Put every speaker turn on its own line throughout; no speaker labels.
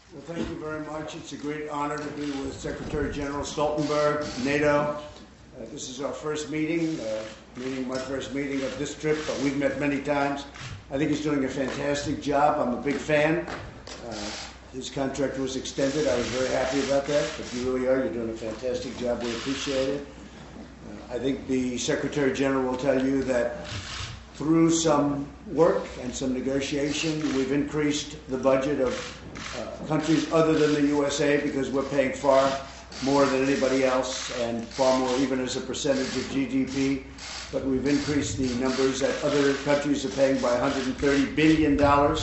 Well, thank you very much. It's a great honor to be with Secretary General Stoltenberg, NATO. This is our first meeting, my first meeting of this trip, but we've met many times. I think he's doing a fantastic job. I'm a big fan. His contract was extended. I was very happy about that, but you really are. You're doing a fantastic job. We appreciate it. I think the Secretary General will tell you that through some work and some negotiation, we've increased the budget of countries other than the USA because we're paying far more than anybody else and far more even as a percentage of GDP. But we've increased the numbers that other countries are paying by $130 billion.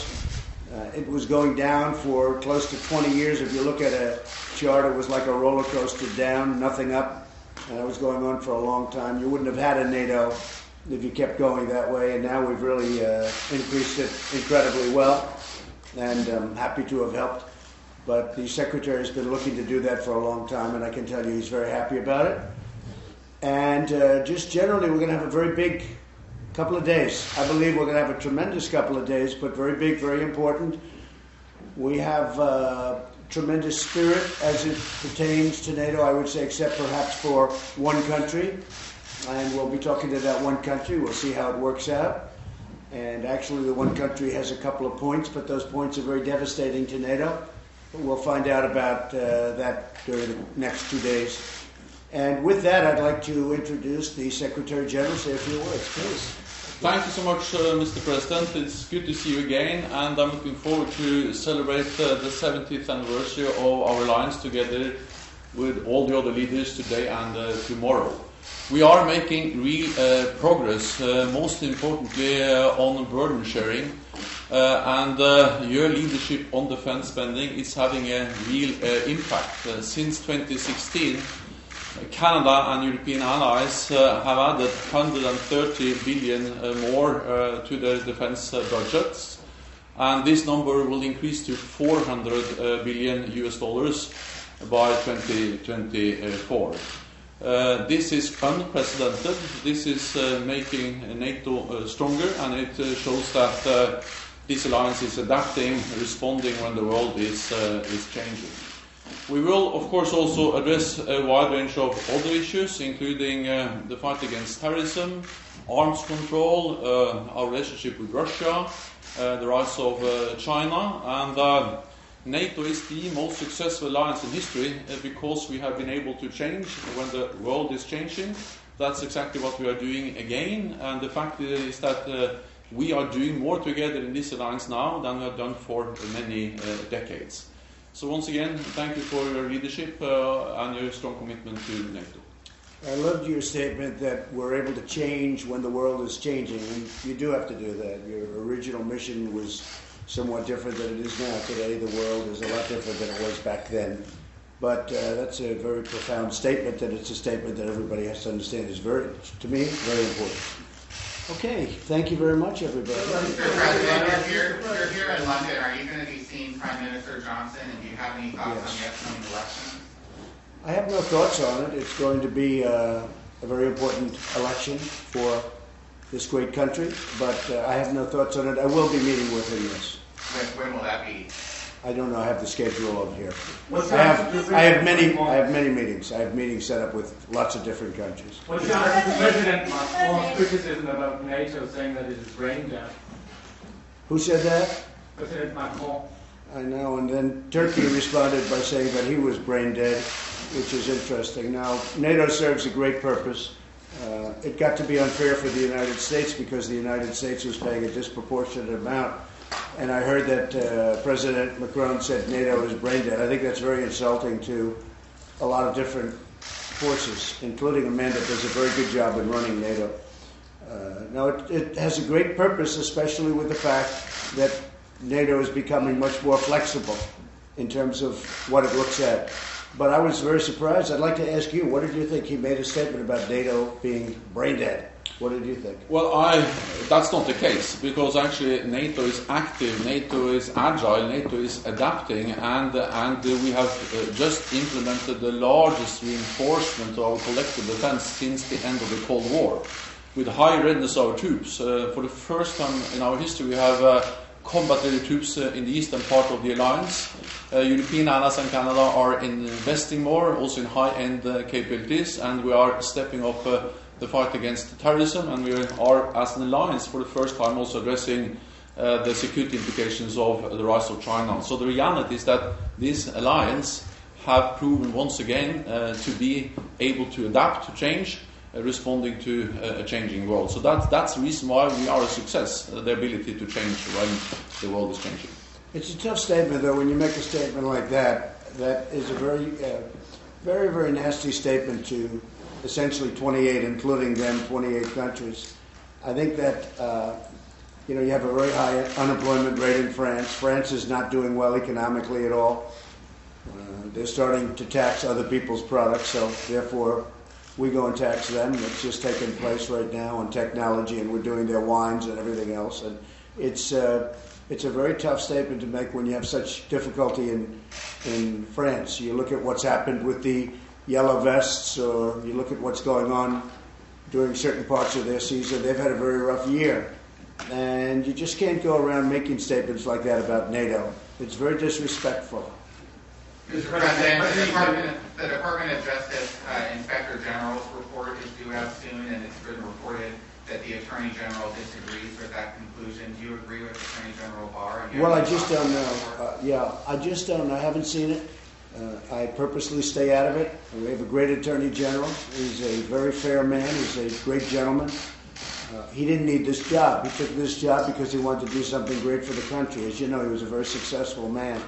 It was going down for close to 20 years. If you look at a chart, it was like a roller coaster down, nothing up. And that was going on for a long time. You wouldn't have had a NATO if you kept going that way. And now we've really increased it incredibly well. And I'm happy to have helped. But the Secretary has been looking to do that for a long time, and I can tell you he's very happy about it. And just generally, we're going to have a very big couple of days. I believe we're going to have a tremendous couple of days, but very big, very important. We have tremendous spirit as it pertains to NATO, I would say, except perhaps for one country. And we'll be talking to that one country. We'll see how it works out. And actually, the one country has a couple of points, but those points are very devastating to NATO. But we'll find out about that during the next 2 days. And with that, I'd like to introduce the Secretary General. Say a few words, please.
Thank you so much, Mr. President. It's good to see you again, and I'm looking forward to celebrate the 70th anniversary of our alliance together with all the other leaders today and tomorrow. We are making real progress, most importantly on burden sharing, and your leadership on defense spending is having a real impact. Since 2016, Canada and European allies have added 130 billion more to their defense budgets, and this number will increase to $400 billion by 2024. This is unprecedented. This is making NATO stronger, and it shows that this alliance is adapting, responding when the world is changing. We will, of course, also address a wide range of other issues, including the fight against terrorism, arms control, our relationship with Russia, the rise of China, and NATO is the most successful alliance in history because we have been able to change when the world is changing. That's exactly what we are doing again, and the fact is that we are doing more together in this alliance now than we have done for many decades. So once again, thank you for your leadership and your strong commitment to NATO.
I loved your statement that we're able to change when the world is changing, and you do have to do that. Your original mission was somewhat different than it is now. Today, the world is a lot different than it was back then. But that's a very profound statement, and it's a statement that everybody has to understand is very, to me, very important. Okay, thank you very much, everybody.
Mr. President, you're here in London. Are you going to be seeing Prime Minister Johnson, and do you have any thoughts on the upcoming election?
I have no thoughts on it. It's going to be a very important election for this great country, but I have no thoughts on it. I will be meeting with him, yes.
When will that be?
I don't know. I have the schedule over here. I have many meetings. I have meetings set up with lots of different countries.
What's President Macron's criticism about NATO, saying that it is brain dead?
Who said that?
President Macron.
I know, and then Turkey responded by saying that he was brain dead, which is interesting. Now, NATO serves a great purpose. It got to be unfair for the United States because the United States was paying a disproportionate amount. And I heard that President Macron said NATO is brain dead. I think that's very insulting to a lot of different forces, including a man that does a very good job in running NATO. Now, it has a great purpose, especially with the fact that NATO is becoming much more flexible in terms of what it looks at. But I was very surprised. I'd like to ask you, what did you think? He made a statement about NATO being brain dead. What did you think?
Well, that's not the case, because actually NATO is active, NATO is agile, NATO is adapting, and we have just implemented the largest reinforcement of our collective defense since the end of the Cold War, with high readiness of our troops. For the first time in our history, we have combat-ready troops in the eastern part of the alliance. European allies and Canada are investing more, also in high-end capabilities, and we are stepping up the fight against terrorism, and we are, as an alliance, for the first time also addressing the security implications of the rise of China. So the reality is that this alliance have proven once again to be able to adapt to change, responding to a changing world. So that's the reason why we are a success, the ability to change when the world is changing.
It's a tough statement, though, when you make a statement like that. That is a very, very nasty statement to essentially 28, including them, 28 countries. I think that, you have a very high unemployment rate in France. France is not doing well economically at all. They're starting to tax other people's products, so therefore we go and tax them. It's just taking place right now on technology, and we're doing their wines and everything else. And it's a very tough statement to make when you have such difficulty in France. You look at what's happened with the yellow vests, or you look at what's going on during certain parts of their season. They've had a very rough year. And you just can't go around making statements like that about NATO. It's very disrespectful.
Mr. President, the Department of Justice Inspector General's report is due out soon, and it's been reported that the Attorney General disagrees with that conclusion. Do you agree with Attorney General Barr?
Well, I just don't know. I just don't know. I haven't seen it. I purposely stay out of it. We have a great Attorney General. He's a very fair man. He's a great gentleman. He didn't need this job. He took this job because he wanted to do something great for the country. As you know, he was a very successful man.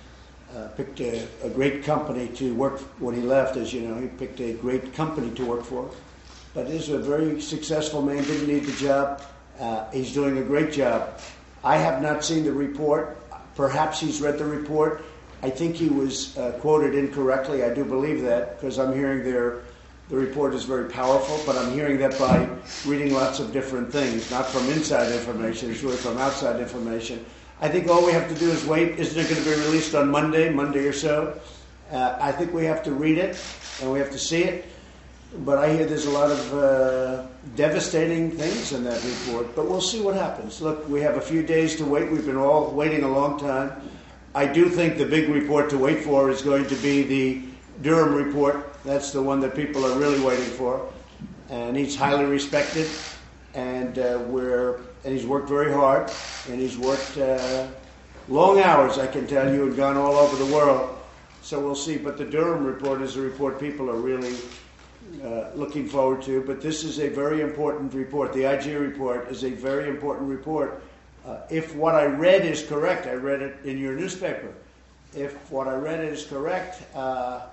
Picked a great company to work when he left. As you know, he picked a great company to work for. But he's a very successful man, didn't need the job. He's doing a great job. I have not seen the report. Perhaps he's read the report. I think he was quoted incorrectly. I do believe that, because I'm hearing the report is very powerful, but I'm hearing that by reading lots of different things, not from inside information, it's really from outside information. I think all we have to do is wait. Isn't it going to be released on Monday or so? I think we have to read it, and we have to see it. But I hear there's a lot of devastating things in that report. But we'll see what happens. Look, we have a few days to wait. We've been all waiting a long time. I do think the big report to wait for is going to be the Durham report. That's the one that people are really waiting for. And he's highly respected. And he's worked very hard. And he's worked long hours, I can tell you, and gone all over the world. So we'll see. But the Durham report is a report people are really looking forward to. But this is a very important report. The IG report is a very important report. If what I read is correct, I read it in your newspaper. If what I read is correct, that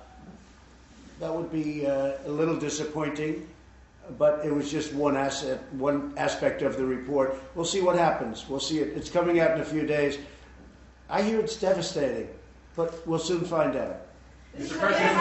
would be a little disappointing. But it was just one aspect of the report. We'll see what happens. We'll see it. It's coming out in a few days. I hear it's devastating, but we'll soon find out.
Mr. President,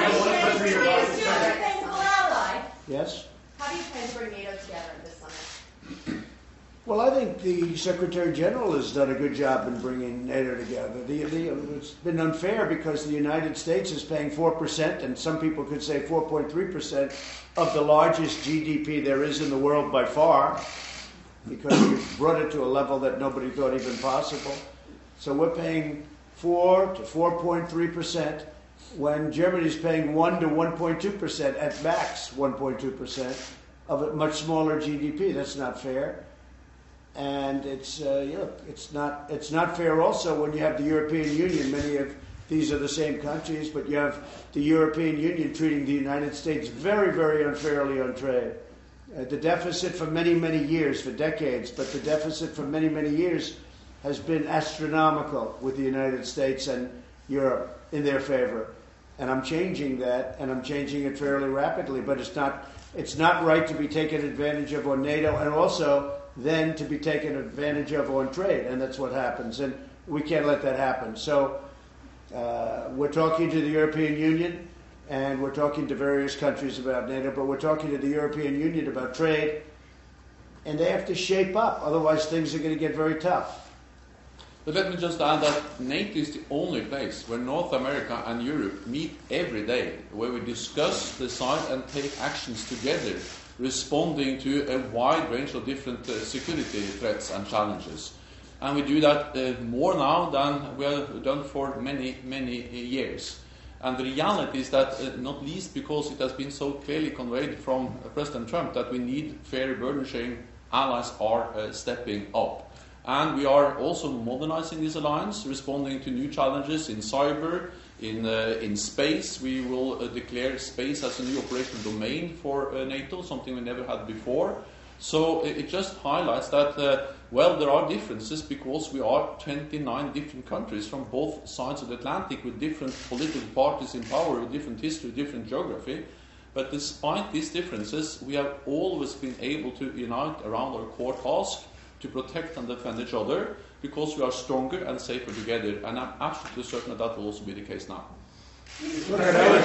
Yes?
How do you plan to bring NATO together at this summit?
Well, I think the Secretary General has done a good job in bringing NATO together. It's been unfair because the United States is paying 4%, and some people could say 4.3% of the largest GDP there is in the world by far, because we've brought it to a level that nobody thought even possible. So we're paying 4 to 4.3%, when Germany's paying 1 to 1.2%, at max 1.2% of a much smaller GDP. That's not fair. And it's not fair also when you have the European Union. Many of these are the same countries, but you have the European Union treating the United States very, very unfairly on trade. The deficit for many, many years, for decades, but the deficit for many, many years has been astronomical with the United States and Europe in their favor. And I'm changing that, and I'm changing it fairly rapidly, but it's not right to be taken advantage of on NATO, and also then to be taken advantage of on trade, and that's what happens, and we can't let that happen. So we're talking to the European Union, and we're talking to various countries about NATO, but we're talking to the European Union about trade, and they have to shape up, otherwise things are going to get very tough.
But let me just add that NATO is the only place where North America and Europe meet every day, where we discuss, decide, and take actions together, responding to a wide range of different security threats and challenges. and we do that more now than we have done for many, many years. And the reality is that, not least because it has been so clearly conveyed from President Trump that we need fair burden sharing, allies are stepping up. And we are also modernizing this alliance, responding to new challenges in cyber, in space. We will declare space as a new operational domain for NATO, something we never had before. So it just highlights that, well, there are differences because we are 29 different countries from both sides of the Atlantic with different political parties in power, with different history, different geography. But despite these differences, we have always been able to unite around our core task to protect and defend each other because we are stronger and safer together. And I'm absolutely certain that will also be the case now.
Look,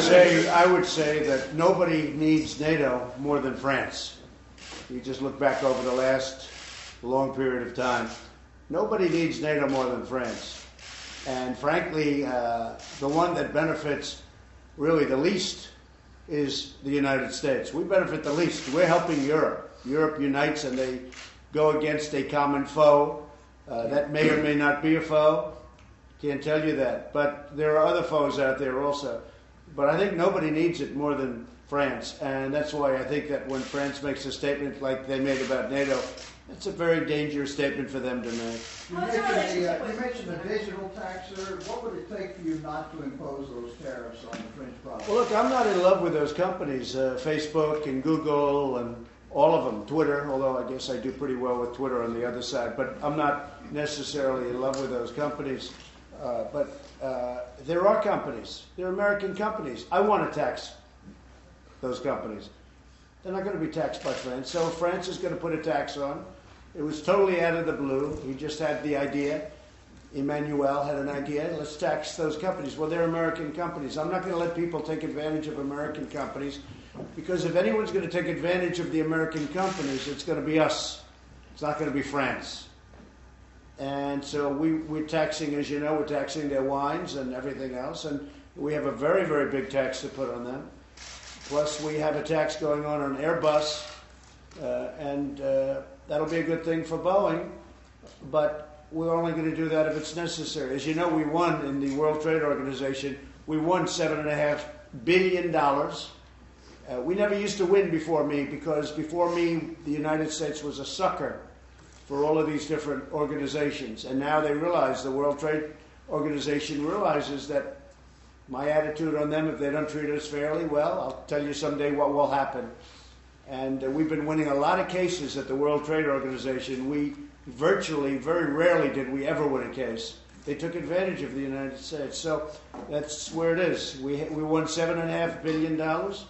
I would say that nobody needs NATO more than France. You just look back over the last long period of time. Nobody needs NATO more than France. And frankly, the one that benefits really the least is the United States. We benefit the least. We're helping Europe. Europe unites and they go against a common foe. That may or may not be a foe. Can't tell you that. But there are other foes out there also. But I think nobody needs it more than France. And that's why I think that when France makes a statement like they made about NATO, it's a very dangerous statement for them to make.
You mentioned the digital tax, sir. What would it take for you not to impose those tariffs on the French products?
Well, look, I'm not in love with those companies, Facebook and Google and all of them, Twitter, although I guess I do pretty well with Twitter on the other side, but I'm not necessarily in love with those companies. But there are companies. They're American companies. I want to tax those companies. They're not going to be taxed by France. So France is going to put a tax on. It was totally out of the blue. He just had the idea. Emmanuel had an idea. Let's tax those companies. Well, they're American companies. I'm not going to let people take advantage of American companies because if anyone's going to take advantage of the American companies, it's going to be us. It's not going to be France. And so we're taxing, as you know, we're taxing their wines and everything else. And we have a very, very big tax to put on them. Plus, we have a tax going on Airbus, and that'll be a good thing for Boeing, but we're only going to do that if it's necessary. As you know, we won in the World Trade Organization. We won $7.5 billion. We never used to win before me because before me, the United States was a sucker for all of these different organizations. And now they realize, the World Trade Organization realizes that my attitude on them, if they don't treat us fairly, well, I'll tell you someday what will happen. And we've been winning a lot of cases at the World Trade Organization. We virtually, very rarely did we ever win a case. They took advantage of the United States. So that's where it is. We won $7.5 billion.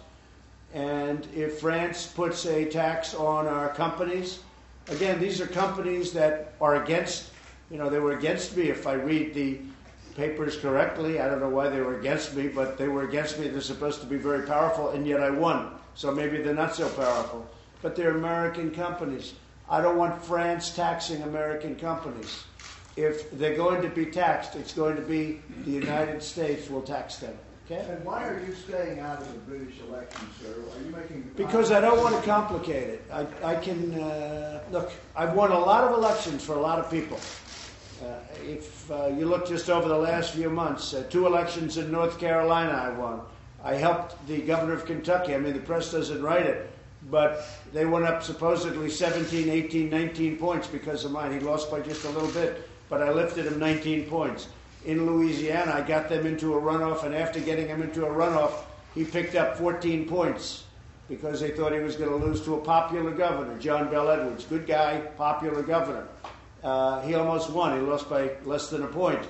And if France puts a tax on our companies, again, these are companies that are against, they were against me if I read the papers correctly. I don't know why they were against me, but they were against me. They're supposed to be very powerful, and yet I won. So maybe they're not so powerful. But they're American companies. I don't want France taxing American companies. If they're going to be taxed, it's going to be the United States will tax them. Okay?
And why are you staying out of the British election, sir? Are you making...
Because I don't want to complicate it. I can... look, I've won a lot of elections for a lot of people. If you look just over the last few months, 2 elections in North Carolina I won. I helped the governor of Kentucky. I mean, the press doesn't write it, but they went up supposedly 17, 18, 19 points because of mine. He lost by just a little bit, but I lifted him 19 points. In Louisiana, I got them into a runoff, and after getting him into a runoff, he picked up 14 points because they thought he was going to lose to a popular governor, John Bell Edwards. Good guy, popular governor. He almost won. He lost by less than a point.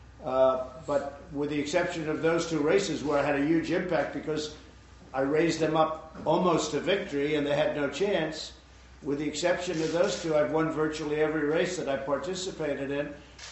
But with the exception of those 2 races where I had a huge impact because I raised them up almost to victory and they had no chance, with the exception of those 2, I've won virtually every race that I participated in.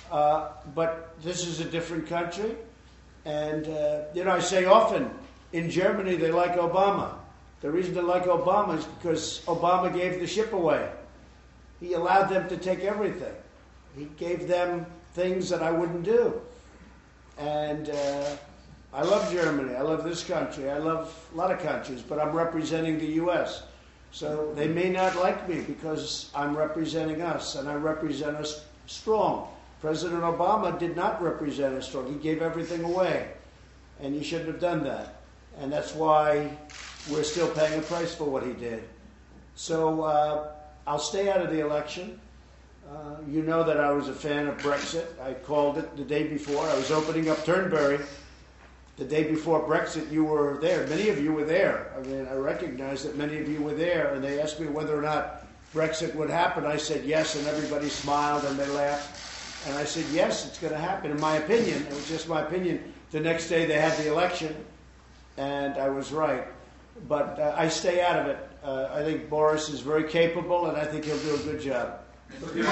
But this is a different country. And, I say often, in Germany they like Obama. The reason they like Obama is because Obama gave the ship away. He allowed them to take everything. He gave them things that I wouldn't do. And I love Germany. I love this country. I love a lot of countries, but I'm representing the U.S. So they may not like me because I'm representing us, and I represent us strong. President Obama did not represent us strong. He gave everything away, and he shouldn't have done that. And that's why we're still paying a price for what he did. So I'll stay out of the election. You know that I was a fan of Brexit. I called it the day before. I was opening up Turnberry the day before Brexit. You were there. Many of you were there. I mean, I recognize that many of you were there, and they asked me whether or not Brexit would happen. I said yes, and everybody smiled and they laughed. And I said, yes, it's going to happen. In my opinion, it was just my opinion. The next day they had the election, and I was right. But I stay out of it. I think Boris is very capable, and I think he'll do a good job.
How is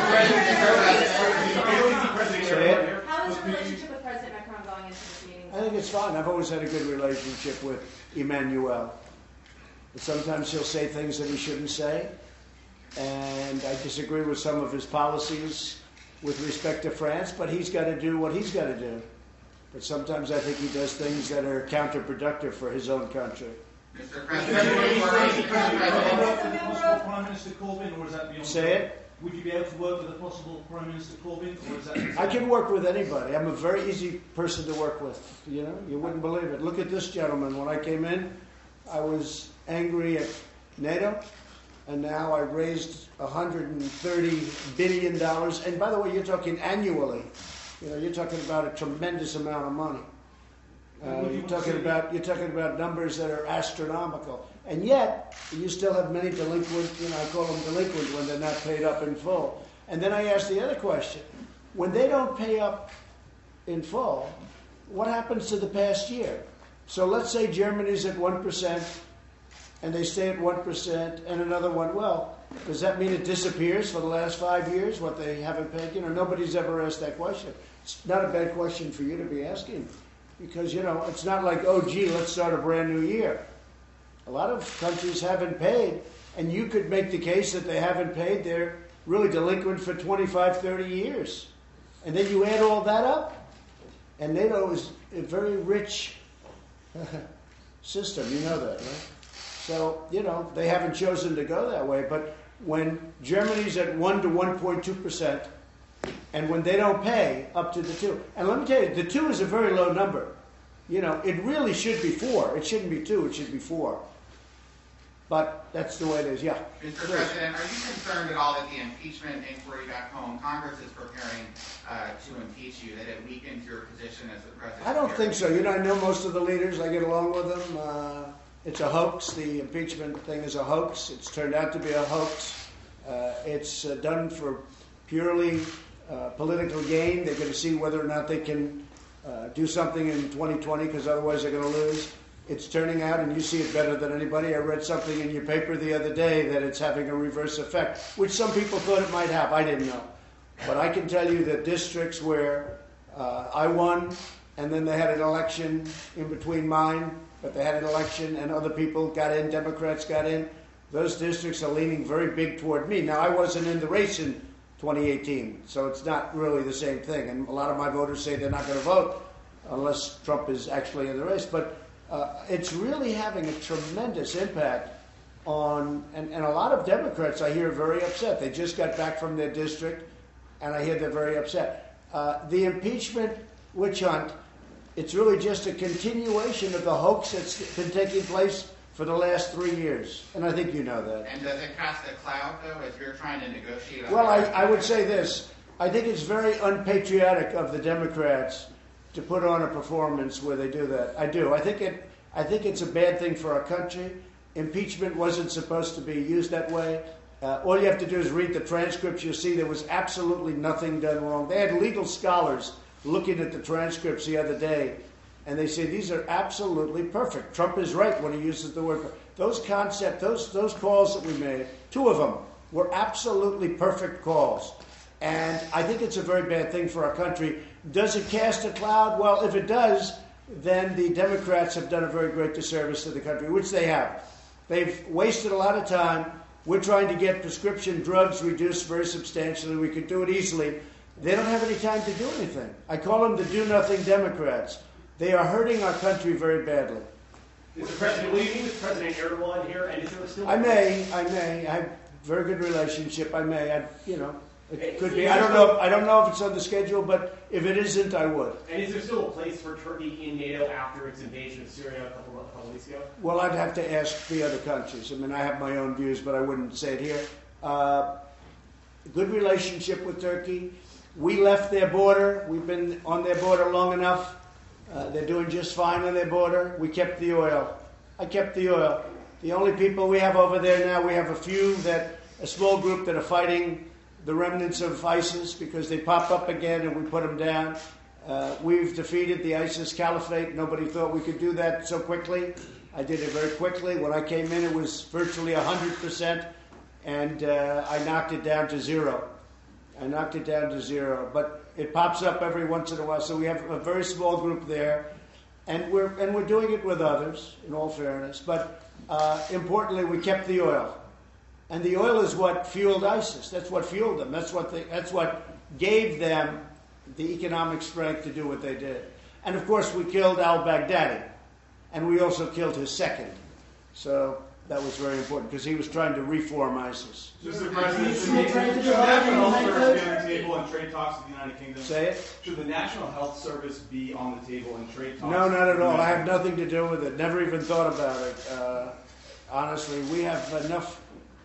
your relationship with President Macron going into this meeting?
I think it's fine. I've always had a good relationship with Emmanuel. But sometimes he'll say things that he shouldn't say, and I disagree with some of his policies with respect to France, but he's got to do what he's got to do. But sometimes I think he does things that are counterproductive for his own country.
Mr.
Would you be able to work with
President,
a possible Prime Minister Corbyn, or is that beyond?
Say it?
Would you be able to work with a possible Prime Minister Corbyn, or is that?
I can work with anybody. I'm a very easy person to work with. You know, you wouldn't believe it. Look at this gentleman. When I came in, I was angry at NATO, and now I raised $130 billion. And by the way, you're talking annually. You know, you're talking about a tremendous amount of money. You're talking about numbers that are astronomical, and yet you still have many delinquent. You know, I call them delinquent when they're not paid up in full. And then I ask the other question: when they don't pay up in full, what happens to the past year? So let's say Germany's at 1%, and they stay at 1%, and another one. Well, does that mean it disappears for the last 5 years? What they haven't paid? You know, nobody's ever asked that question. It's not a bad question for you to be asking. Because, you know, it's not like, oh, gee, let's start a brand new year. A lot of countries haven't paid, and you could make the case that they haven't paid. They're really delinquent for 25, 30 years. And then you add all that up, and NATO is a very rich system. You know that, right? So, you know, they haven't chosen to go that way. But when Germany's at 1 to 1.2%, and when they don't pay, up to the 2. And let me tell you, the 2 is a very low number. You know, it really should be 4. It shouldn't be 2, it should be 4. But that's the way it is, yeah.
Mr. President, are you concerned at all that the impeachment inquiry back home, Congress is preparing to impeach you, that it weakens your position as the president?
I don't think so. You know, I know most of the leaders. I get along with them. It's a hoax. The impeachment thing is a hoax. It's turned out to be a hoax. It's done for purely political gain. They're going to see whether or not they can do something in 2020, because otherwise they're going to lose. It's turning out, and you see it better than anybody. I read something in your paper the other day that it's having a reverse effect, which some people thought it might have. I didn't know. But I can tell you that districts where I won, and then they had an election in between mine, but they had an election and other people got in, Democrats got in, those districts are leaning very big toward me. Now, I wasn't in the race in 2018, so it's not really the same thing. And a lot of my voters say they're not going to vote unless Trump is actually in the race. But it's really having a tremendous impact on, and a lot of Democrats I hear are very upset. They just got back from their district, and I hear they're very upset. The impeachment witch hunt, it's really just a continuation of the hoax that's been taking place for the last 3 years. And I think you know that.
And does it cast a cloud, though, as you're trying to negotiate?
Well, I would say this. I think it's very unpatriotic of the Democrats to put on a performance where they do that. I do. I think it's a bad thing for our country. Impeachment wasn't supposed to be used that way. All you have to do is read the transcripts. You'll see there was absolutely nothing done wrong. They had legal scholars looking at the transcripts the other day, and they say these are absolutely perfect. Trump is right when he uses the word. Those calls that we made, 2 of them, were absolutely perfect calls. And I think it's a very bad thing for our country. Does it cast a cloud? Well, if it does, then the Democrats have done a very great disservice to the country, which they have. They've wasted a lot of time. We're trying to get prescription drugs reduced very substantially. We could do it easily. They don't have any time to do anything. I call them the do-nothing Democrats. They are hurting our country very badly.
Mr. President, will you meet with President Erdogan here? And is there still?
I may. I have a very good relationship. I may. It could be. I don't know. I don't know if it's on the schedule, but if it isn't, I would.
And is there still a place for Turkey in NATO after its invasion of Syria a couple weeks ago?
Well, I'd have to ask the other countries. I mean, I have my own views, but I wouldn't say it here. Good relationship with Turkey. We left their border. We've been on their border long enough. They're doing just fine on their border. We kept the oil. I kept the oil. The only people we have over there now, we have a small group that are fighting the remnants of ISIS because they pop up again and we put them down. We've defeated the ISIS caliphate. Nobody thought we could do that so quickly. I did it very quickly. When I came in, it was virtually 100%, and I knocked it down to zero. But it pops up every once in a while. So we have a very small group there, and we're doing it with others, in all fairness. But importantly, we kept the oil. And the oil is what fueled ISIS. That's what fueled them. That's what gave them the economic strength to do what they did. And of course, we killed al-Baghdadi, and we also killed his second. So that was very important because he was trying to reform ISIS.
Mr. President, should the National Health Service be on the table in trade talks with the United Kingdom?
Say it.
Should the National Health Service be on the table in trade talks?
No, not at all. I have nothing to do with it. Never even thought about it. Honestly, we have enough.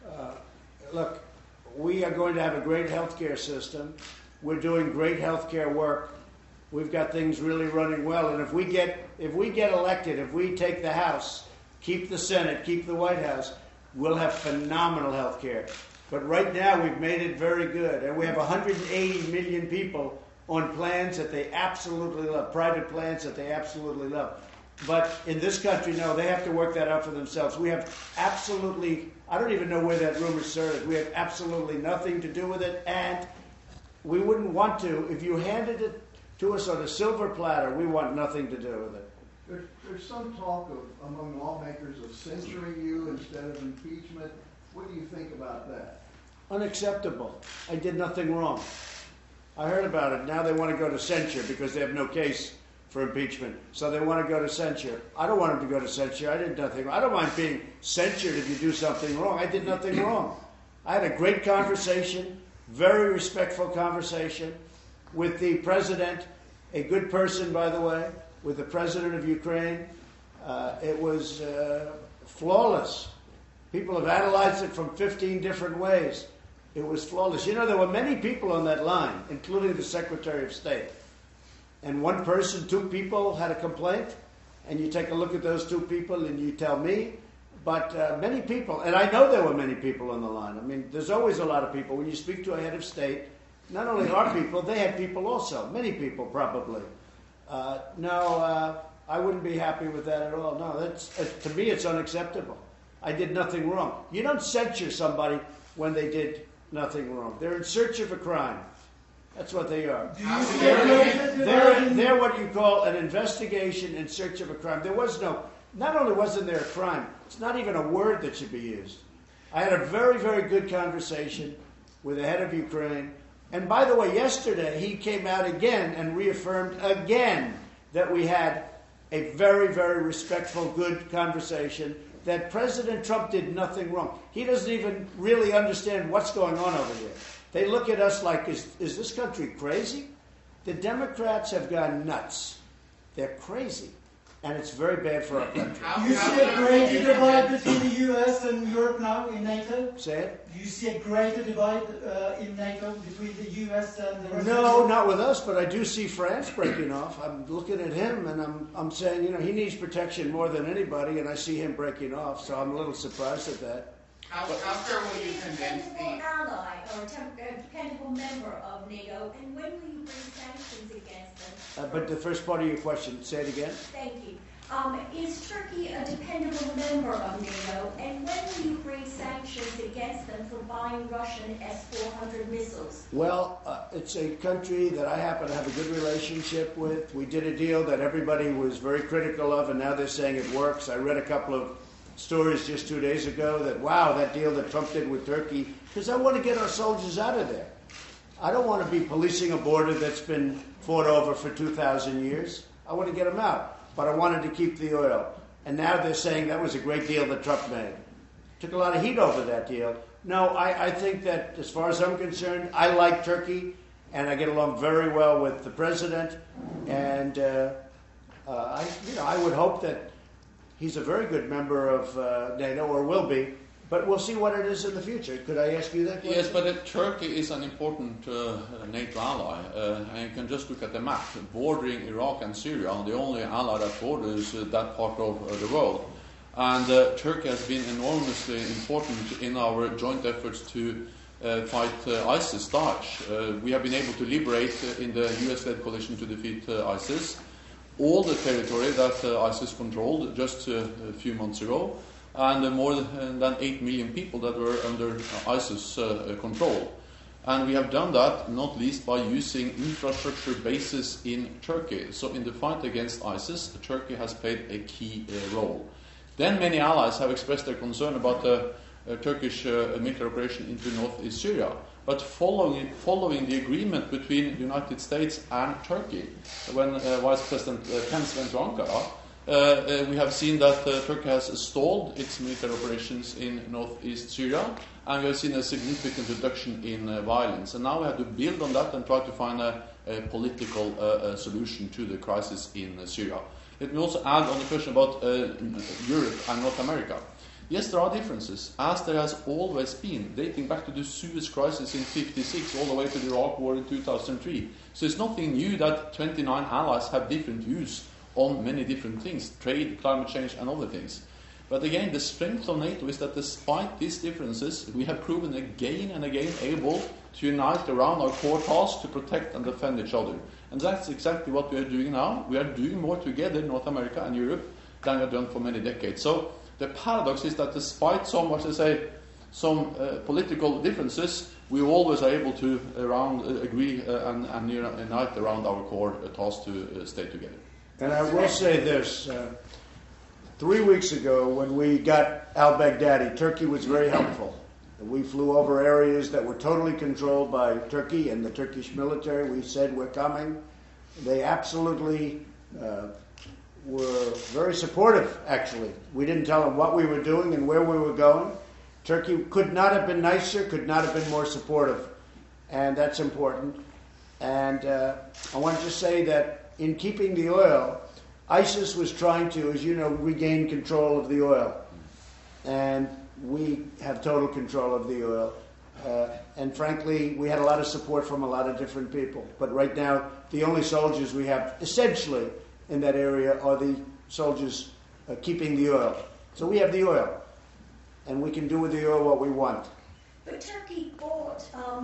Look, we are going to have a great healthcare system. We're doing great healthcare work. We've got things really running well. And if we get elected, if we take the House, keep the Senate, keep the White House, we'll have phenomenal healthcare. But right now, we've made it very good. And we have 180 million people on plans that they absolutely love, private plans that they absolutely love. But in this country, no, they have to work that out for themselves. We have absolutely, I don't even know where that rumor started. We have absolutely nothing to do with it, and we wouldn't want to. If you handed it to us on a silver platter, we want nothing to do with it.
There's some talk among lawmakers of censuring you instead of impeachment. What do you think about that?
Unacceptable. I did nothing wrong. I heard about it. Now they want to go to censure because they have no case for impeachment. So they want to go to censure. I don't want them to go to censure. I did nothing wrong. I don't mind being censured if you do something wrong. I did nothing wrong. I had a great conversation, very respectful conversation with the president, a good person, by the way, with the president of Ukraine. It was flawless. People have analyzed it from 15 different ways. It was flawless. You know, there were many people on that line, including the Secretary of State. And one person, two people had a complaint, and you take a look at those two people and you tell me. But many people, and I know there were many people on the line. I mean, there's always a lot of people. When you speak to a head of state, not only our people, they had people also. Many people, probably. No, I wouldn't be happy with that at all. No, that's to me, it's unacceptable. I did nothing wrong. You don't censure somebody when they did nothing wrong. They're in search of a crime. That's what they are. They're what you call an investigation in search of a crime. There was not only wasn't there a crime, it's not even a word that should be used. I had a very, very good conversation with the head of Ukraine. And by the way, yesterday he came out again and reaffirmed again that we had a very, very respectful, good conversation, that President Trump did nothing wrong. He doesn't even really understand what's going on over here. They look at us like, is this country crazy? The Democrats have gone nuts. They're crazy. And it's very bad for our country.
Do you see a greater divide between the U.S. and Europe now in NATO?
Say it?
Do you see a greater divide in NATO between the U.S. and the rest of
No,
Europe?
not with us, but I do see France breaking off. I'm looking at him and I'm saying, he needs protection more than anybody, and I see him breaking off, so I'm a little surprised at that.
How far will you convince
a
the...
ally or a dependable member of NATO, and when will you bring sanctions against them?
But the first part of your question, say it again.
Thank you. Is Turkey a dependable member of NATO, and when will you bring sanctions against them for buying Russian S-400 missiles?
Well, it's a country that I happen to have a good relationship with. We did a deal that everybody was very critical of, and now they're saying it works. I read a couple of stories just 2 days ago that, wow, that deal that Trump did with Turkey, because I want to get our soldiers out of there. I don't want to be policing a border that's been fought over for 2,000 years. I want to get them out, but I wanted to keep the oil. And now they're saying that was a great deal that Trump made. Took a lot of heat over that deal. No, I think that as far as I'm concerned, I like Turkey, and I get along very well with the president, and I would hope that he's a very good member of NATO, or will be, but we'll see what it is in the future. Could I ask you that question?
Yes, but Turkey is an important NATO ally, and you can just look at the map. Bordering Iraq and Syria, the only ally that borders that part of the world. And Turkey has been enormously important in our joint efforts to fight ISIS, Daesh. We have been able to liberate in the US-led coalition to defeat ISIS all the territory that ISIS controlled just a few months ago, and more than 8 million people that were under ISIS control. And we have done that not least by using infrastructure bases in Turkey. So in the fight against ISIS, Turkey has played a key role. Then many allies have expressed their concern about the Turkish military operation into northeast Syria. But following the agreement between the United States and Turkey, when Vice President Pence went to Ankara, we have seen that Turkey has stalled its military operations in northeast Syria, and we have seen a significant reduction in violence. And now we have to build on that and try to find a political solution to the crisis in Syria. Let me also add on the question about Europe and North America. Yes, there are differences, as there has always been, dating back to the Suez Crisis in 1956 all the way to the Iraq War in 2003. So it's nothing new that 29 allies have different views on many different things, trade, climate change, and other things. But again, the strength of NATO is that despite these differences, we have proven again and again able to unite around our core task to protect and defend each other. And that's exactly what we are doing now. We are doing more together, North America and Europe, than we have done for many decades. So the paradox is that despite some political differences, we always are able to agree and unite around our core task to stay together.
And I will say this. 3 weeks ago, when we got al-Baghdadi, Turkey was very helpful. We flew over areas that were totally controlled by Turkey and the Turkish military. We said, we're coming. They absolutely were very supportive, actually. We didn't tell them what we were doing and where we were going. Turkey could not have been nicer, could not have been more supportive. And that's important. And I want to just say that in keeping the oil, ISIS was trying to, as you know, regain control of the oil. And we have total control of the oil. And frankly, we had a lot of support from a lot of different people. But right now, the only soldiers we have essentially in that area are the soldiers keeping the oil. So we have the oil. And we can do with the oil what we want.
But Turkey bought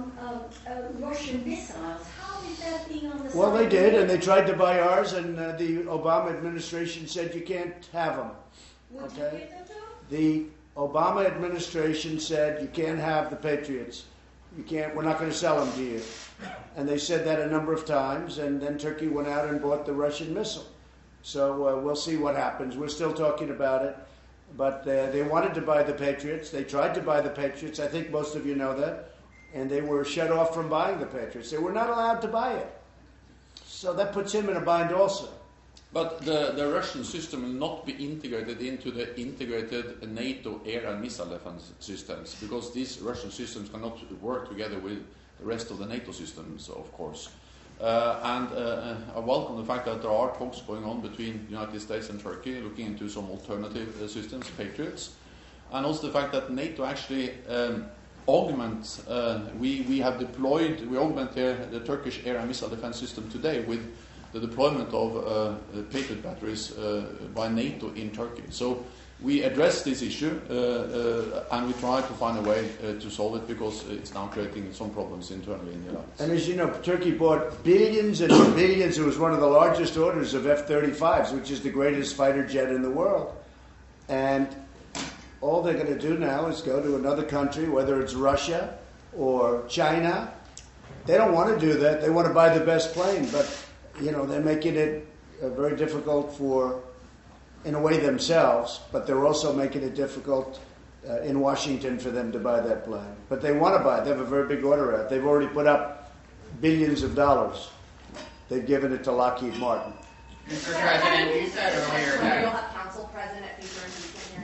Russian missiles. How is that being on the side?
Well, they did, and they tried to buy ours, and the Obama administration said you can't have them.
Would you give them to them?
The Obama administration said you can't have the Patriots. You can't. We're not going to sell them to you. And they said that a number of times, and then Turkey went out and bought the Russian missile. So we'll see what happens. We're still talking about it. But they wanted to buy the Patriots. They tried to buy the Patriots. I think most of you know that. And they were shut off from buying the Patriots. They were not allowed to buy it. So that puts him in a bind also.
But the Russian system will not be integrated into the integrated NATO air and missile defense systems, because these Russian systems cannot work together with the rest of the NATO systems, of course. I welcome the fact that there are talks going on between the United States and Turkey, looking into some alternative systems, Patriots, and also the fact that NATO actually augments. We augment the Turkish air and missile defense system today with the deployment of Patriot batteries by NATO in Turkey. So we address this issue and we try to find a way to solve it, because it's now creating some problems internally in the United States.
And as you know, Turkey bought billions and billions. It was one of the largest orders of F-35s, which is the greatest fighter jet in the world. And all they're going to do now is go to another country, whether it's Russia or China. They don't want to do that. They want to buy the best plane. But, you know, they're making it very difficult in a way themselves, but they're also making it difficult in Washington for them to buy that plane. But they want to buy it. They have a very big order out. They've already put up billions of dollars. They've given it to Lockheed Martin.
Mr. President, you said earlier
You'll
that...
have council present at future impeachment hearings?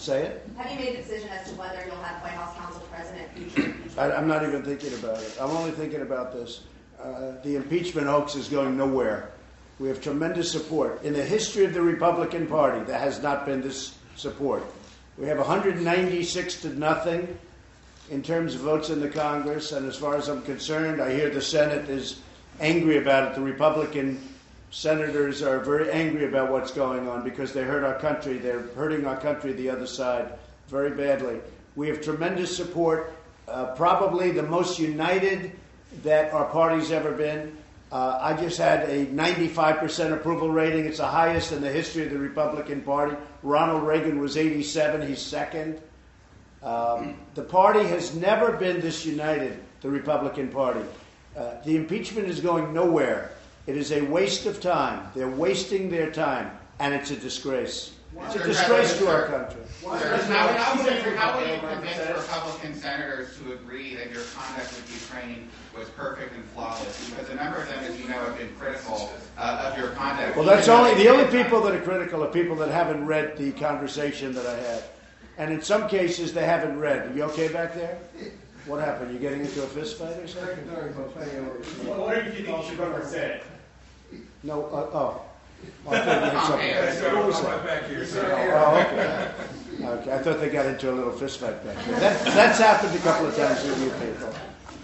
Say it?
Have you made a decision as to whether you'll have White House counsel present at future impeachment?
I'm not even thinking about it. I'm only thinking about this. The impeachment hoax is going nowhere. We have tremendous support. In the history of the Republican Party, there has not been this support. We have 196 to nothing in terms of votes in the Congress, and as far as I'm concerned, I hear the Senate is angry about it. The Republican senators are very angry about what's going on because they hurt our country. They're hurting our country, the other side, very badly. We have tremendous support, probably the most united that our party's ever been. I just had a 95% approval rating. It's the highest in the history of the Republican Party. Ronald Reagan was 87. He's second. The party has never been this united, the Republican Party. The impeachment is going nowhere. It is a waste of time. They're wasting their time, and it's a disgrace. It's a disgrace to our country.
How will you convince Republican senators to agree that your conduct with Ukraine was perfect and flawless? Because a number of them, as you know, have been critical of your conduct.
Well, that's the only people that are critical are people that haven't read the conversation that I had. And in some cases, they haven't read. Are you okay back there? What happened? You getting into a fist fight or something?
What do you think you should run for Senate?
No, I thought you had something. What was that?
Back here,
Okay, I thought they got into a little fist fight back there. That's happened a couple of times with you people.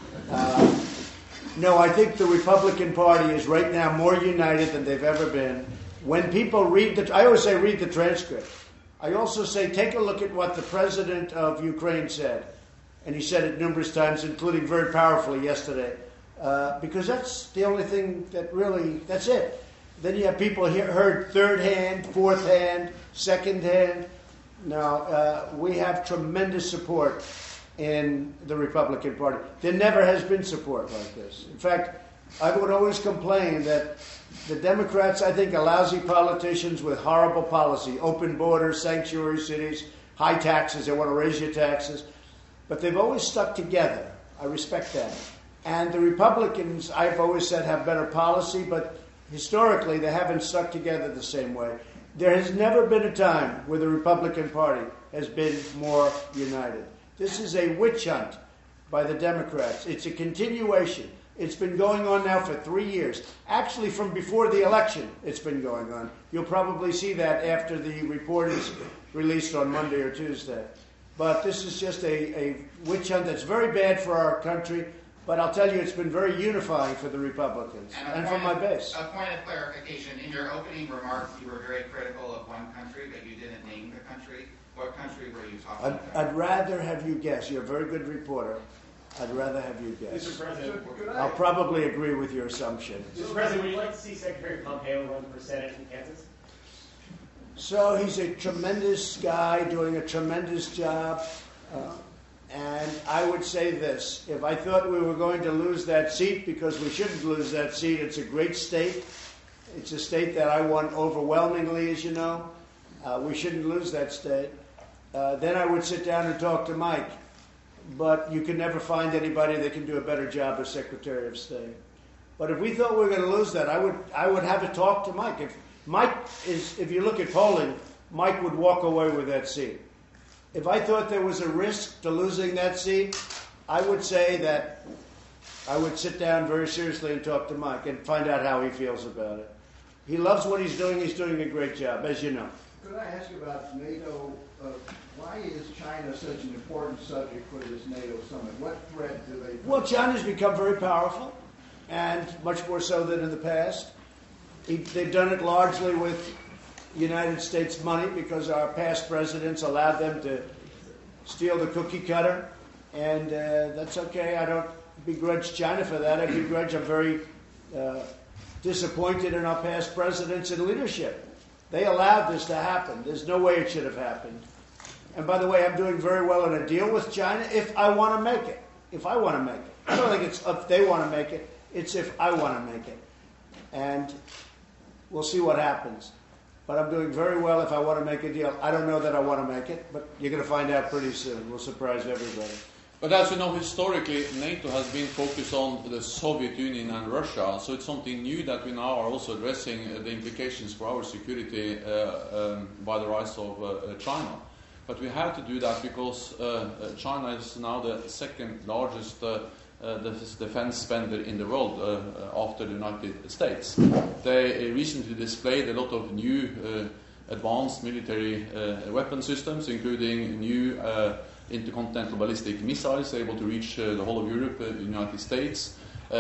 No, I think the Republican Party is right now more united than they've ever been. When people read I always say read the transcript. I also say take a look at what the president of Ukraine said. And he said it numerous times, including very powerfully yesterday. Because that's the only thing that really, that's it. Then you have people heard third hand, fourth hand, second hand. Now, we have tremendous support in the Republican Party. There never has been support like this. In fact, I would always complain that the Democrats, I think, are lousy politicians with horrible policy. Open borders, sanctuary cities, high taxes. They want to raise your taxes. But they've always stuck together. I respect that. And the Republicans, I've always said, have better policy, but historically they haven't stuck together the same way. There has never been a time where the Republican Party has been more united. This is a witch hunt by the Democrats. It's a continuation. It's been going on now for 3 years. Actually, from before the election, it's been going on. You'll probably see that after the report is released on Monday or Tuesday. But this is just a witch hunt that's very bad for our country. But I'll tell you, it's been very unifying for the Republicans and for my base.
A point of clarification. In your opening remarks, you were very critical of one country, but you didn't name the country. What country were you talking about?
I'd rather have you guess. You're a very good reporter. I'd rather have you guess.
Mr. President,
I'll probably agree with your assumption.
Mr. President, would you like to see Secretary Pompeo run for Senate in Kansas?
So he's a tremendous guy doing a tremendous job. And I would say this. If I thought we were going to lose that seat, because we shouldn't lose that seat, it's a great state. It's a state that I won overwhelmingly, as you know. We shouldn't lose that state. Then I would sit down and talk to Mike. But you can never find anybody that can do a better job as Secretary of State. But if we thought we were going to lose that, I would have a talk to Mike. If you look at polling, Mike would walk away with that seat. If I thought there was a risk to losing that seat, I would say that I would sit down very seriously and talk to Mike and find out how he feels about it. He loves what he's doing. He's doing a great job, as you know.
Could I ask you about NATO? Why is China such an important subject for this NATO summit? What threat do they pose?
Well, China's become very powerful, and much more so than in the past. They've done it largely with United States money because our past presidents allowed them to steal the cookie cutter, and that's okay. I don't begrudge China for that. I'm very disappointed in our past presidents and leadership. They allowed this to happen. There's no way it should have happened. And by the way, I'm doing very well in a deal with China if I want to make it. If I want to make it. I don't think it's if they want to make it. It's if I want to make it. And we'll see what happens. But I'm doing very well if I want to make a deal. I don't know that I want to make it, but you're going to find out pretty soon. We'll surprise everybody.
But as you know, historically, NATO has been focused on the Soviet Union and Russia, so it's something new that we now are also addressing the implications for our security by the rise of China. But we have to do that because China is now the second largest defense spender in the world after the United States. They recently displayed a lot of new advanced military weapon systems, including new intercontinental ballistic missiles able to reach the whole of Europe, the United States,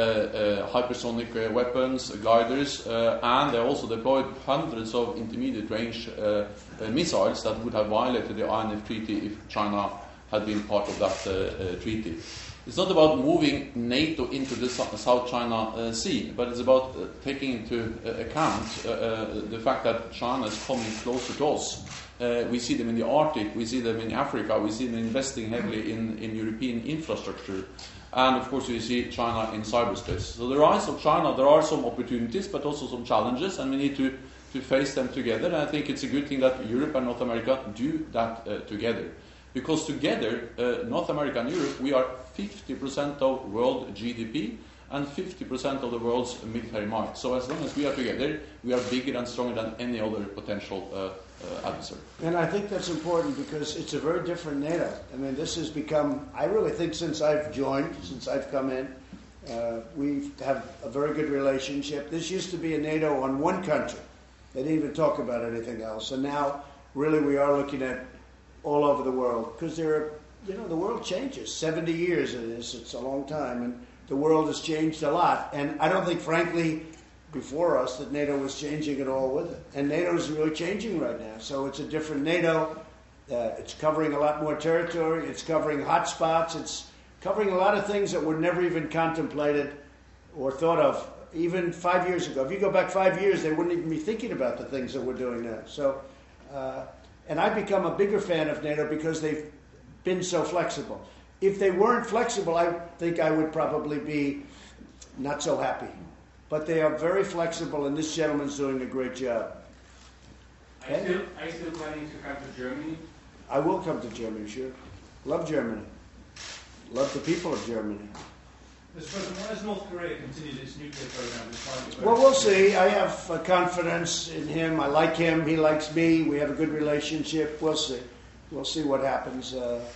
hypersonic weapons, gliders, and they also deployed hundreds of intermediate range missiles that would have violated the INF Treaty if China had been part of that treaty. It's not about moving NATO into the South China Sea, but it's about taking into account the fact that China is coming closer to us. We see them in the Arctic, we see them in Africa, we see them investing heavily in European infrastructure. And of course we see China in cyberspace. So the rise of China, there are some opportunities but also some challenges, and we need to face them together. And I think it's a good thing that Europe and North America do that together. Because together, North America and Europe, we are 50% of world GDP and 50% of the world's military might. So as long as we are together, we are bigger and stronger than any other potential adversary.
And I think that's important because it's a very different NATO. I mean, this has become, I really think since I've joined, since I've come in, we have a very good relationship. This used to be a NATO on one country. They didn't even talk about anything else. And now, really, we are looking at all over the world because the world changes. 70 years it is. It's a long time. And the world has changed a lot. And I don't think, frankly, before us that NATO was changing at all with it. And NATO is really changing right now. So it's a different NATO. It's covering a lot more territory. It's covering hot spots. It's covering a lot of things that were never even contemplated or thought of even 5 years ago. If you go back 5 years, they wouldn't even be thinking about the things that we're doing now. So, and I've become a bigger fan of NATO because they've been so flexible. If they weren't flexible, I think I would probably be not so happy. But they are very flexible, and this gentleman's doing a great job.
Are you still planning to come to Germany?
I will come to Germany, sure. Love Germany. Love the people of Germany.
Mr. President, why has North Korea continued its nuclear program despite the
Well, we'll see. I have confidence in him. I like him. He likes me. We have a good relationship. We'll see. We'll see what happens.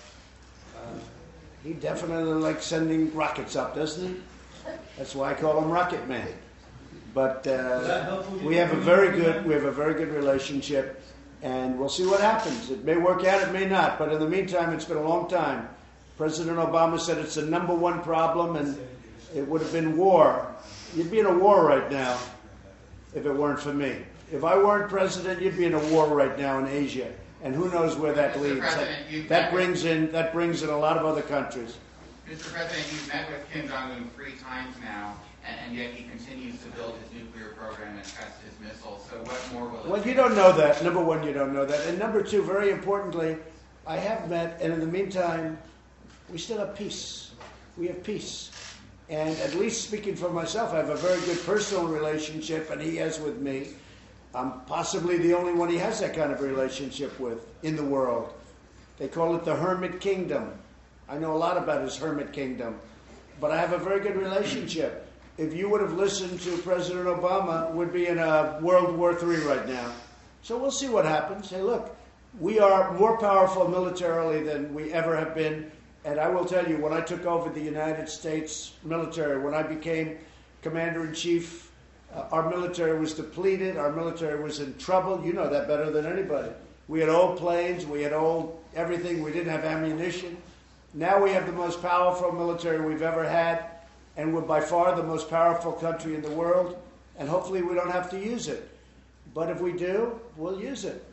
He definitely likes sending rockets up, doesn't he? That's why I call him Rocket Man. But we have a very good relationship, and we'll see what happens. It may work out, it may not. But in the meantime, it's been a long time. President Obama said it's the number one problem, and it would have been war. You'd be in a war right now if it weren't for me. If I weren't president, you'd be in a war right now in Asia, and who knows where that leads. That brings in a lot of other countries.
Mr. President, you've met with Kim Jong-un 3 times now, and yet he continues to build his nuclear program and test his missiles. So what more will it
Well,
take?
you don't know that. Number one, you don't know that. And number two, very importantly, I have met, and in the meantime, we still have peace. We have peace. And at least speaking for myself, I have a very good personal relationship, and he has with me. I'm possibly the only one he has that kind of relationship with in the world. They call it the Hermit Kingdom. I know a lot about his Hermit Kingdom. But I have a very good relationship. If you would have listened to President Obama, we'd be in a World War III right now. So we'll see what happens. Hey, look, we are more powerful militarily than we ever have been. And I will tell you, when I took over the United States military, when I became Commander-in-Chief, our military was depleted. Our military was in trouble. You know that better than anybody. We had old planes. We had old everything. We didn't have ammunition. Now we have the most powerful military we've ever had, and we're by far the most powerful country in the world, and hopefully we don't have to use it. But if we do, we'll use it.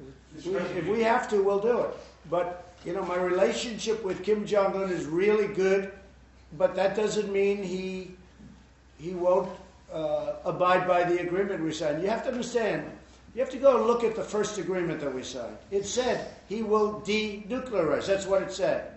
If we have to, we'll do it. But, you know, my relationship with Kim Jong-un is really good, but that doesn't mean he won't abide by the agreement we signed. You have to understand, you have to go and look at the first agreement that we signed. It said he will denuclearize. That's what it said.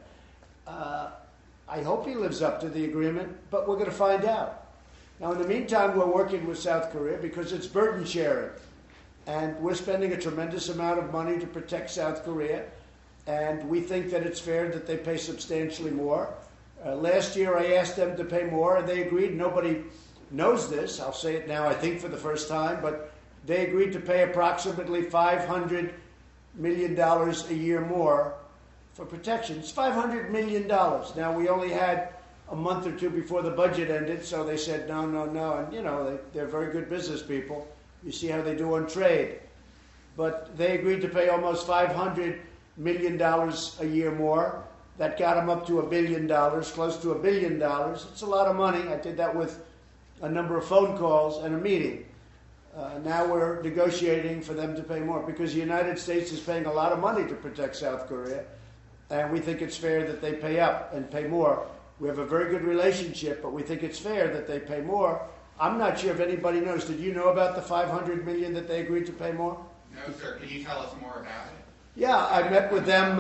I hope he lives up to the agreement, but we're going to find out. Now, in the meantime, we're working with South Korea because it's burden sharing. And we're spending a tremendous amount of money to protect South Korea. And we think that it's fair that they pay substantially more. Last year, I asked them to pay more, and they agreed. Nobody knows this. I'll say it now, I think, for the first time. But they agreed to pay approximately $500 million a year more for protection. It's $500 million. Now, we only had a month or two before the budget ended, so they said no. And, you know, they're very good business people. You see how they do on trade. But they agreed to pay almost $500 million a year more. That got them up to $1 billion, close to $1 billion. It's a lot of money. I did that with a number of phone calls and a meeting. Now we're negotiating for them to pay more because the United States is paying a lot of money to protect South Korea, and we think it's fair that they pay up and pay more. We have a very good relationship, but we think it's fair that they pay more. I'm not sure if anybody knows. Did you know about the $500 million that they agreed to pay more?
No, sir. Can you tell us more about it?
Yeah, I met with them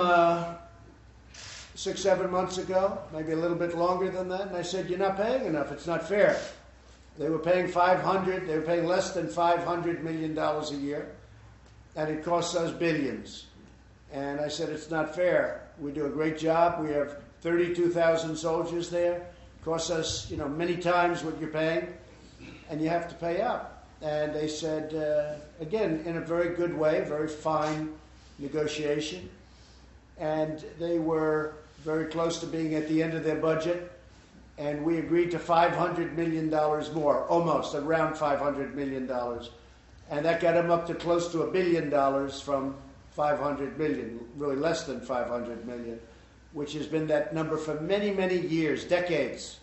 6-7 months ago, maybe a little bit longer than that, and I said, you're not paying enough. It's not fair. They were paying they were paying less than $500 million a year, and it costs us billions. And I said, it's not fair. We do a great job. We have 32,000 soldiers there. It costs us, many times what you're paying, and you have to pay up. And they said, again, in a very good way, very fine negotiation. And they were very close to being at the end of their budget. And we agreed to $500 million more, almost, around $500 million. And that got them up to close to $1 billion from $500 million, really less than $500 million, which has been that number for many, many years, decades.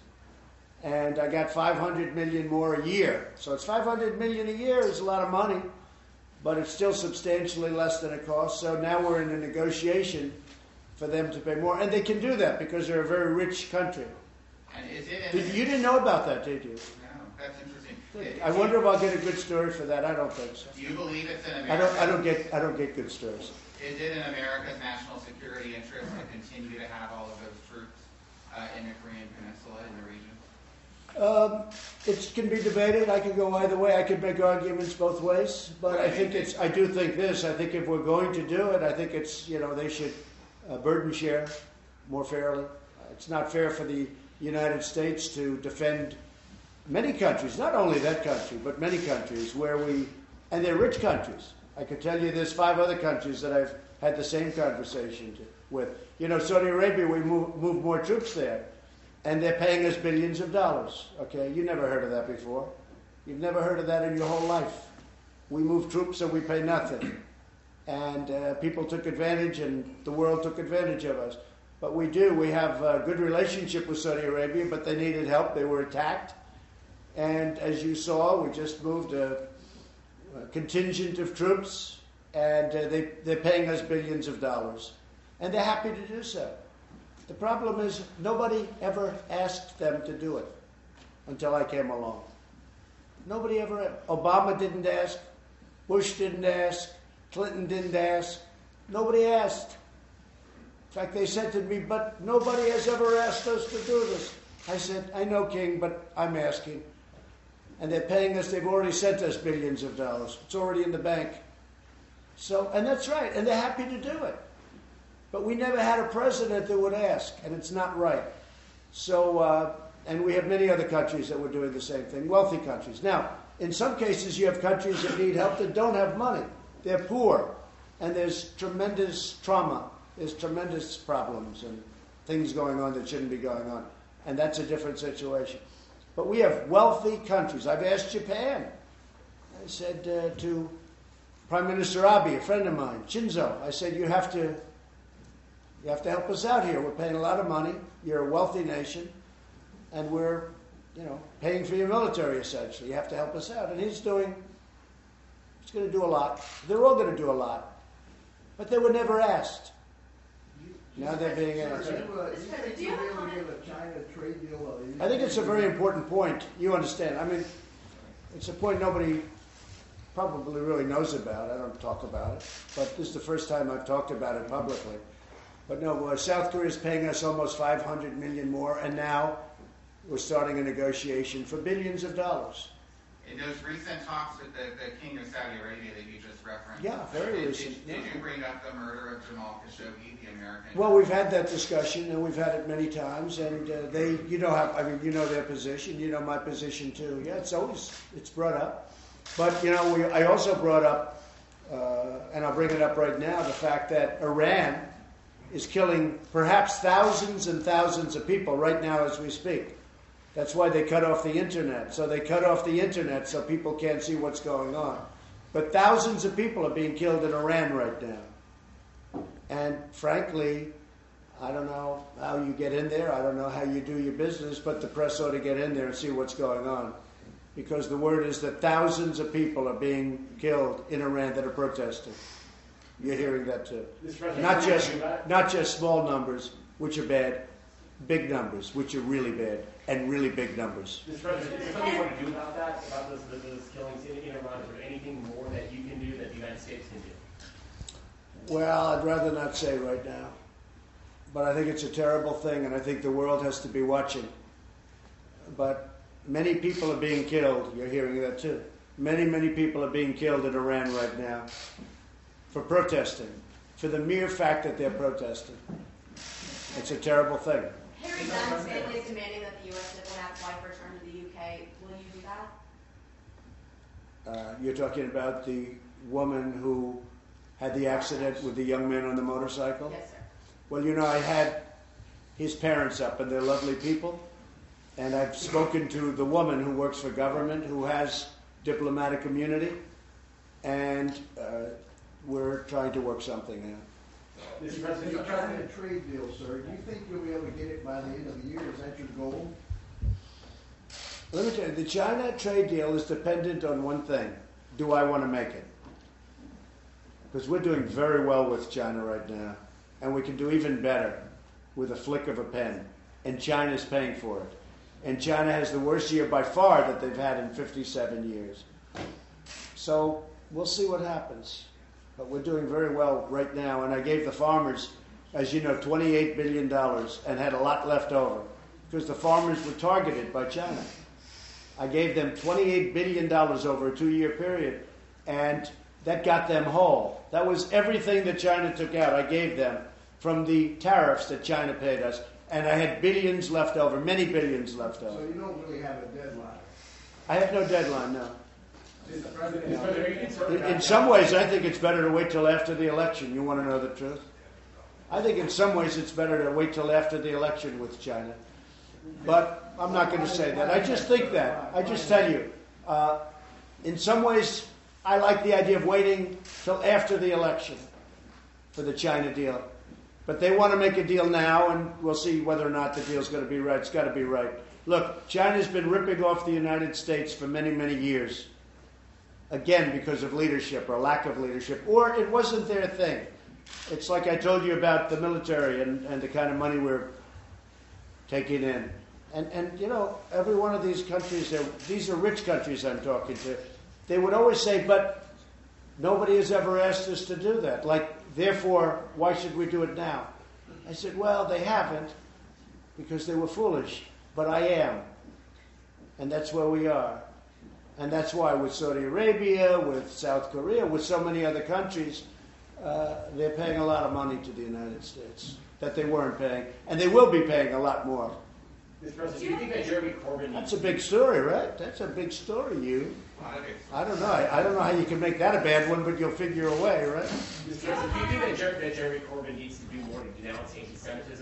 And I got $500 million more a year. So it's $500 million a year is a lot of money, but it's still substantially less than it costs. So now we're in a negotiation for them to pay more. And they can do that because they're a very rich country.
And is it
You didn't know about that, did you?
No, that's interesting.
I wonder if I'll get a good story for that. I don't think so.
Do you believe it's in America?
I don't get good stories.
Is it in America's national security interest to continue to have all of those troops in the Korean Peninsula, in the region?
It can be debated. I could go either way. I could make arguments both ways. But I do think this. I think if we're going to do it, I think it's, they should burden share more fairly. It's not fair for the United States to defend many countries, not only that country, but many countries and they're rich countries. I could tell you there's 5 other countries that I've had the same conversation with. Saudi Arabia, we move more troops there, and they're paying us billions of dollars. Okay, you never heard of that before. You've never heard of that in your whole life. We move troops and we pay nothing. And people took advantage, and the world took advantage of us. But we do. We have a good relationship with Saudi Arabia, but they needed help. They were attacked. And as you saw, we just moved a contingent of troops, and they're paying us billions of dollars. And they're happy to do so. The problem is nobody ever asked them to do it until I came along. Nobody ever. Obama didn't ask. Bush didn't ask. Clinton didn't ask. Nobody asked. In fact, they said to me, but nobody has ever asked us to do this. I said, I know, King, but I'm asking. And they're paying us, they've already sent us billions of dollars. It's already in the bank. So, and that's right, and they're happy to do it. But we never had a president that would ask, and it's not right. So, and we have many other countries that were doing the same thing, wealthy countries. Now, in some cases, you have countries that need help that don't have money. They're poor, and there's tremendous trauma. There's tremendous problems and things going on that shouldn't be going on. And that's a different situation. But we have wealthy countries. I've asked Japan. I said to Prime Minister Abe, a friend of mine, Shinzo, I said, you have to help us out here. We're paying a lot of money. You're a wealthy nation. And we're, paying for your military, essentially. You have to help us out. And he's going to do a lot. They're all going to do a lot. But they were never asked. Now they're being asked.
Do you really give a China trade deal?
I think it's a very important point. You understand. I mean, it's a point nobody probably really knows about. I don't talk about it. But this is the first time I've talked about it publicly. But no, South Korea is paying us almost $500 million more, and now we're starting a negotiation for billions of dollars.
In those recent talks with the King of Saudi Arabia that you just referenced,
yeah, very recent.
Did you bring up the murder of Jamal Khashoggi, the American?
Well, we've had that discussion, and we've had it many times. And they, you know their position. You know my position too. Yeah, it's brought up. But I also brought up and I'll bring it up right now, the fact that Iran is killing perhaps thousands and thousands of people right now as we speak. That's why they cut off the internet. So they cut off the internet so people can't see what's going on. But thousands of people are being killed in Iran right now. And frankly, I don't know how you get in there. I don't know how you do your business, but the press ought to get in there and see what's going on. Because the word is that thousands of people are being killed in Iran that are protesting. You're hearing that too. Not just small numbers, which are bad, big numbers, which are really bad, and really big numbers.
Mr. President, is there something you want to do about that, about those killings in Iran? Is there anything more that you can do that the United States can do?
Well, I'd rather not say right now. But I think it's a terrible thing, and I think the world has to be watching. But many people are being killed. You're hearing that too. Many, many people are being killed in Iran right now for protesting, for the mere fact that they're protesting. It's a terrible thing.
Harry Dunn's family is demanding that the U.S. diplomat's wife return to the U.K. Will you do that?
You're talking about the woman who had the accident with the young man on the motorcycle?
Yes, sir.
Well, you know, I had his parents up, and they're lovely people. And I've spoken to the woman who works for government, who has diplomatic immunity, and we're trying to work something out.
Mr. President, you're trying a trade deal, sir. Do you think you'll be able to get it by the end of the year? Is that your goal?
Let me tell you, the China trade deal is dependent on one thing. Do I want to make it? Because we're doing very well with China right now, and we can do even better with a flick of a pen, and China's paying for it. And China has the worst year by far that they've had in 57 years. So we'll see what happens. But we're doing very well right now. And I gave the farmers, as you know, $28 billion and had a lot left over because the farmers were targeted by China. I gave them $28 billion over a 2-year period, and that got them whole. That was everything that China took out. I gave them from the tariffs that China paid us. And I had billions left over, many billions left over.
So you don't really have a deadline?
I have no deadline, no.
Mr. President,
In some ways, I think it's better to wait till after the election. You want to know the truth? I think in some ways it's better to wait till after the election with China. But I'm not going to say that. I just think that. I just tell you. In some ways, I like the idea of waiting till after the election for the China deal. But they want to make a deal now, and we'll see whether or not the deal's going to be right. It's got to be right. Look, China's been ripping off the United States for many, many years. Again, because of leadership or lack of leadership. Or it wasn't their thing. It's like I told you about the military and the kind of money we're taking in. And you know, every one of these countries, these are rich countries I'm talking to, they would always say, but nobody has ever asked us to do that. Like, therefore, why should we do it now? I said, well, they haven't because they were foolish, but I am. And that's where we are. And that's why with Saudi Arabia, with South Korea, with so many other countries, they're paying a lot of money to the United States that they weren't paying. And they will be paying a lot more.
Mr. President, do you think that Jeremy Corbyn...
That's a big story, right? That's a big story, you. I don't know. I don't know how you can make that a bad one, but you'll figure a way, right?
Mr. President, do you think that Jeremy Corbyn needs to do more to denounce anti-Semitism?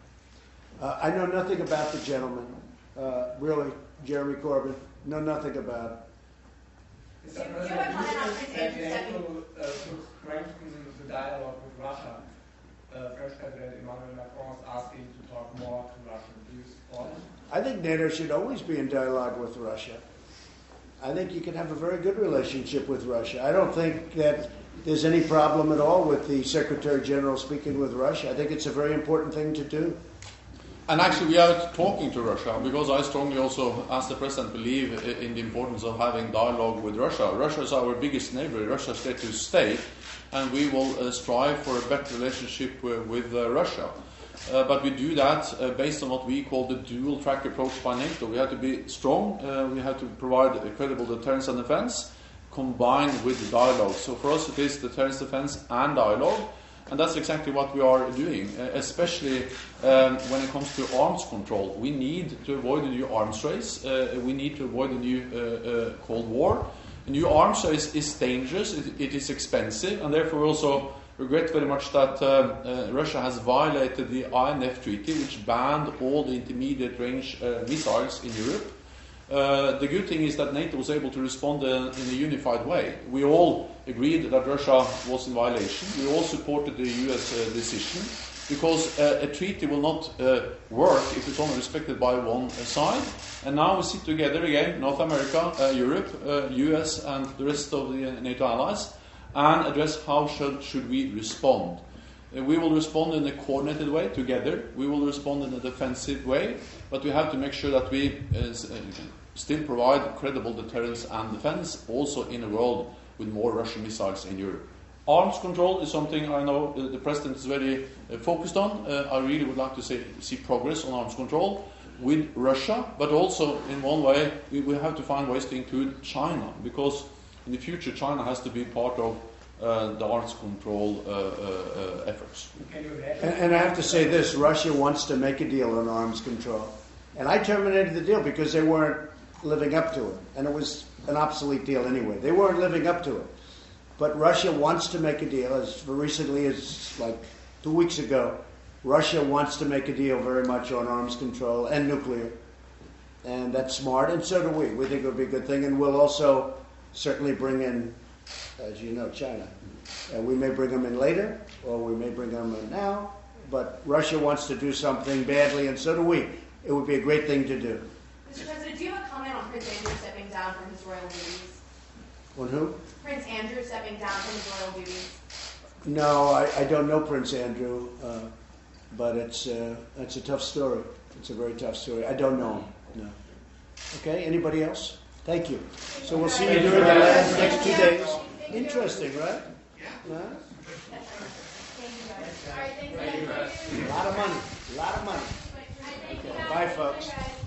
I know nothing about the gentleman. Really, Jeremy Corbyn. Know nothing about it.
Do you have a comment on Prince Andrew's second?
To strengthen the dialogue with Russia, French President Emmanuel Macron is asking to talk more to Russia. Do you support it?
I think NATO should always be in dialogue with Russia. I think you can have a very good relationship with Russia. I don't think that there's any problem at all with the Secretary General speaking with Russia. I think it's a very important thing to do.
And actually, we are talking to Russia because I strongly also, as the President, believe in the importance of having dialogue with Russia. Russia is our biggest neighbor. Russia is there to stay, and we will strive for a better relationship with Russia. But we do that based on what we call the dual-track approach by NATO. We have to be strong, we have to provide a credible deterrence and defense, combined with dialogue. So for us it is deterrence, defense and dialogue, and that's exactly what we are doing, especially when it comes to arms control. We need to avoid a new arms race, we need to avoid a new Cold War. new arms is dangerous, it is expensive, and therefore we also regret very much that Russia has violated the INF Treaty, which banned all the intermediate range missiles in Europe. The good thing is that NATO was able to respond in a unified way. We all agreed that Russia was in violation. We all supported the US decision, because a treaty will not work if it's only respected by one side. And now we sit together again, North America, Europe, US, and the rest of the NATO allies, and address how should we respond. We will respond in a coordinated way together. We will respond in a defensive way, but we have to make sure that we still provide credible deterrence and defense, also in a world with more Russian missiles in Europe. Arms control is something I know the President is very focused on. I really would like to see progress on arms control with Russia, but also in one way we have to find ways to include China, because in the future China has to be part of the arms control efforts.
And I have to say this, Russia wants to make a deal on arms control. And I terminated the deal because they weren't living up to it. And it was an obsolete deal anyway. They weren't living up to it. But Russia wants to make a deal, as recently as like 2 weeks ago. Russia wants to make a deal very much on arms control and nuclear. And that's smart, and so do we. We think it would be a good thing, and we'll also certainly bring in, as you know, China. And we may bring them in later, or we may bring them in now, but Russia wants to do something badly, and so do we. It would be a great thing to do.
Mr. President, do you have a comment on Prince Andrew stepping down from his royal duties?
On who?
Prince Andrew stepping down from his royal duties.
No, I don't know Prince Andrew, but it's a tough story. It's a very tough story. I don't know him, no. Okay, anybody else? Thank you. So we'll see you during the next 2 days. Interesting, right? Yeah. A lot of money. Okay. Bye, folks.